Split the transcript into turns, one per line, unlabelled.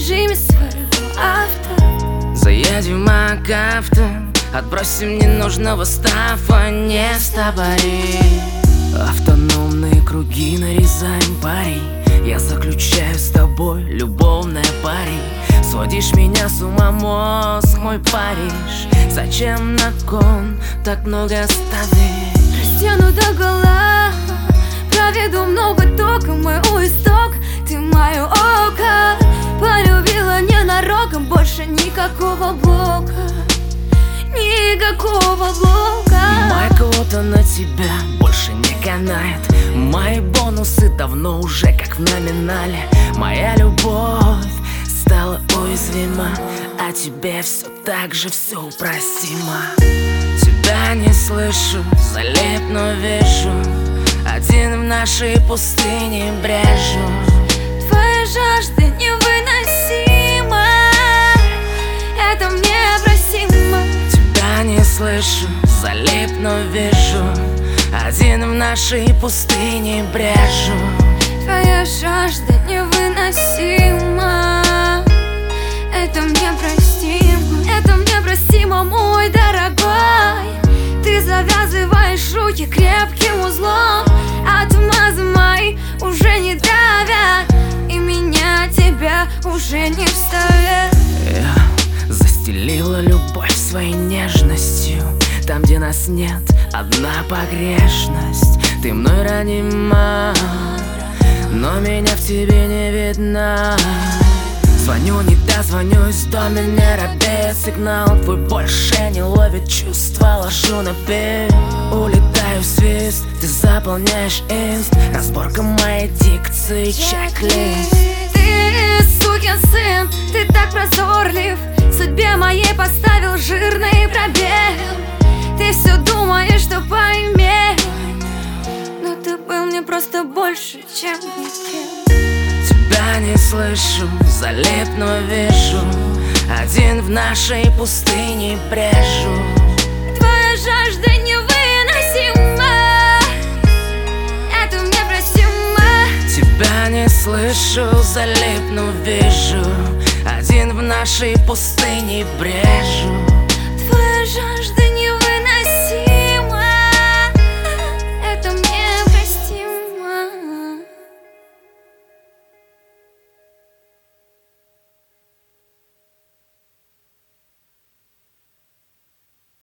режиме своего авто.
Заедем в МакАвто, отбросим ненужного стафа, не стопори. Автономные круги нарезаем пари. Я заключаю с тобой любовное пари. Сводишь меня с ума, мозг мой паришь. Зачем на кон так много ставишь?
Растяну догола, проведу много тока, мой исток, ты мое око. Полюбила ненароком, больше никакого блока, никакого блока.
Моя квота на тебя больше не канает. Мои бонусы давно уже как в номинале. Моя любовь стала уязвима, а тебе все так же все простимо. Тебя не слышу, залипну, вижу, один в нашей пустыне брежу.
Твоя жажда невыносима, это непростимо.
Тебя не слышу, залипну, вижу, один в нашей пустыне брежу.
Твоя жажда невыносима, это непростимо, это непростимо, мой дорогой. Ты завязываешь руки крепким узлом, отмазы мои уже не давят, и меня тебя уже не вставят.
Я застелила любовь своей нежностью. Там, где нас нет, одна погрешность. Ты мной ранима, но меня в тебе не видно. Звоню, не дозвонюсь, в доме не робеет сигнал. Твой больше не ловит чувства, ложу на бит. Улетаю в свист, ты заполняешь инст. Разборка моей дикции, чек-лист.
Ты сукин сын, ты так прозорлив, судьбе моей поставил жирный пробел. Ты все думаешь, что поймешь, но ты был мне просто больше, чем никем.
Тебя не слышу, залипну, вижу, один в нашей пустыне брежу.
Твоя жажда невыносима, это непростимо.
Тебя не слышу, залипну, вижу, один в нашей пустыне брежу.